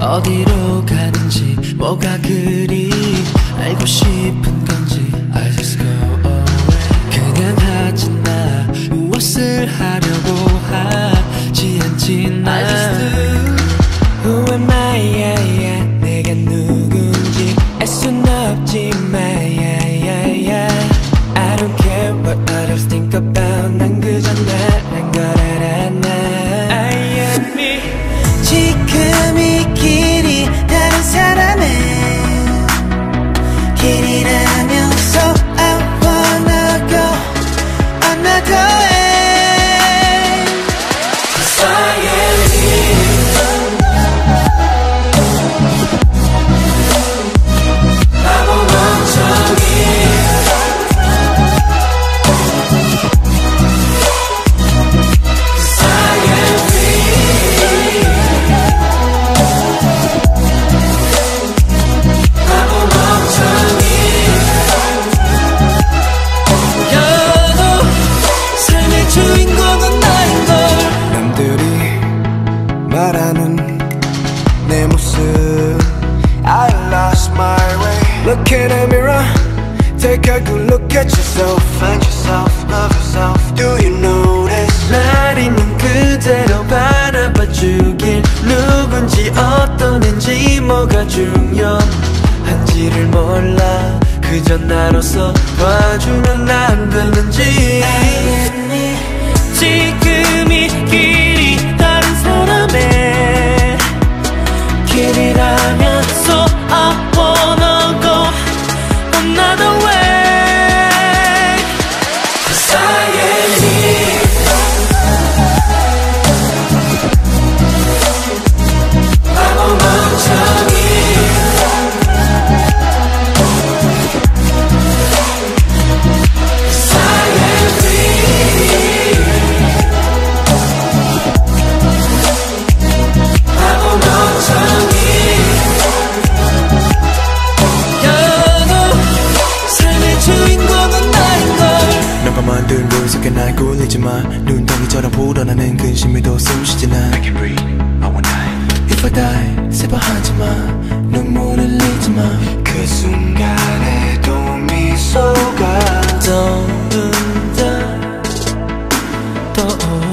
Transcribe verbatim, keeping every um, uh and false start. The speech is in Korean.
어디로 가는지 뭐가 그리 알고 싶은 건지 I just go away. 그냥 하지 나 무엇을 하려고 하지 않지 나 I just do. Who am I? Yeah, yeah. 내가 누군지 알 순 없지만 yeah, yeah, yeah. I don't care what others think about. 난 그저 나란 걸 알아 나 I am me. 지금 이 길이 다른 사람의 길이라면서 I wanna go another way. 'Cause I am here. 바보 멍청이. 말하는 내 모습 I lost my way. Look in the mirror, take a good look at yourself. Find yourself, love yourself. Do you notice? 날 있는 그대로 바라봐주길. 누군지 어떤 앤지 뭐가 중요한지를 몰라. 그저 나로서 봐주면 안 되는지. 지금 이 길이 다른 사람의 길이라면 So I wanna go another way. 'Cause I am here. 바보 멍청이. 만든 물 속에 날 굴리지만 눈덩이처럼 불어나는 근심에도 숨쉬지 난 I can breathe, I won't die. If I die, 세바하지마. 눈물을 흘리지마. 그 순간에도 미소가 떠오른다 떠오른다